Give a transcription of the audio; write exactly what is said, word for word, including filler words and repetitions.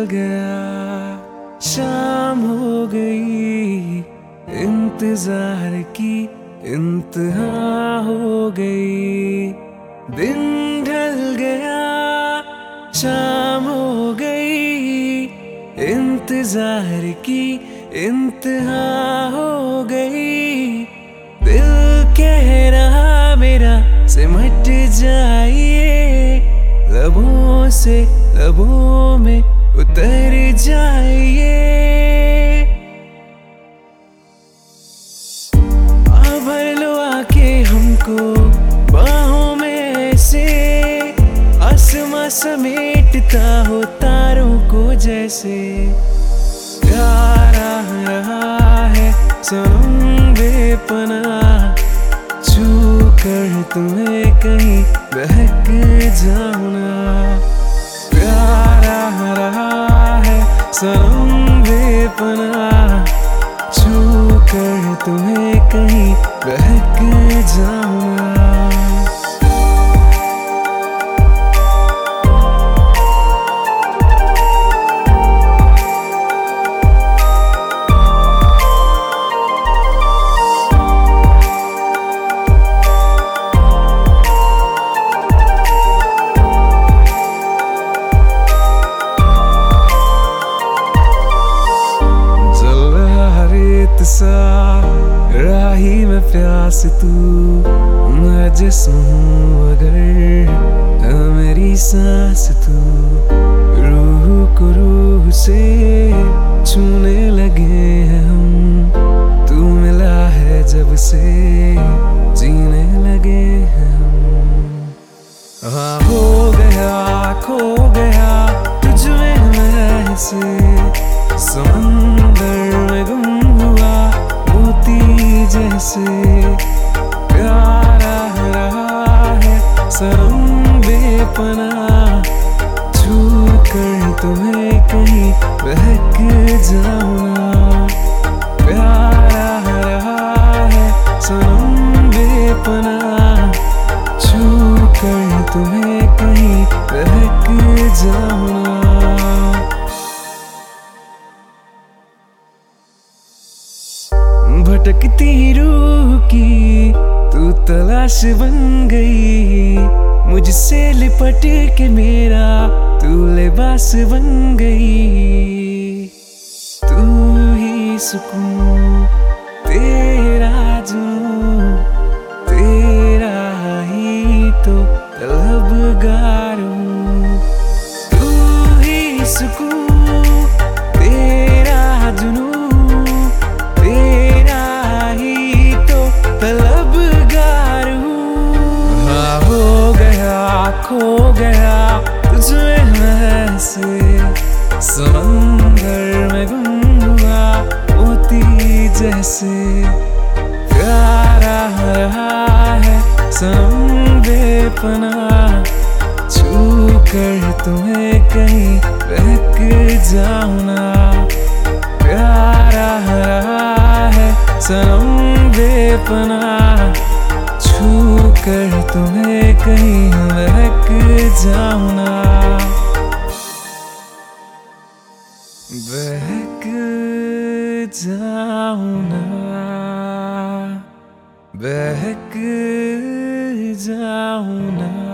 गया, शाम हो गई, इंतजार की इंतहा हो गई। दिन ढल गया, शाम हो गई, इंतजार की इंतहा हो गई। दिल कह रहा मेरा सिमट जाइए, लबों से लबों में उतर जाइए। आ भर लो आके हमको बाहों में से, आसमां समेटता हो तारों को जैसे। प्यार आ रहा है सनम बेपनाह, छू कर तुम्हें कहीं बहक जाना। प्यार आ रहा है सनम बेपनाह, छू कर तुम्हें कहीं बहक जाना। राही में प्यास तू, मैं जिस्म हूँ अगर है मेरी सांस तू। रूह को रूह से छूने लगे हैं हम, तू मिला है जब से जीने लगे हैं हम। हाँ हो गया खो गया तुझ में मैं से, समंदर में गुम हुआ मोती जैसे। प्यार आ रहा है सनम बेपनाह, छू कर तुम्हें कहीं बहक जाना। प्यार आ रहा है सनम बेपनाह, छू कर तुम्हें कहीं बहक जाना। भटकती रूह की तू तलाश बन गई, मुझसे लिपट के मेरा तू लिबास बन गई। तू ही सुकून तेरा जुनून, तेरा ही तो तलबगार हूँ। तू ही सुकून तेरा जुनून, खो गया तुझ में मैं से, समंदर में गुम हुआ मोती जैसे। प्यार आ रहा है सनम बेपनाह, छू कर तुम्हें कहीं बहक जाना। प्यार आ रहा है सनम बेपनाह, छू कर तुम्हें कहीं बहक जाना। बहक जाना, बहक जाना।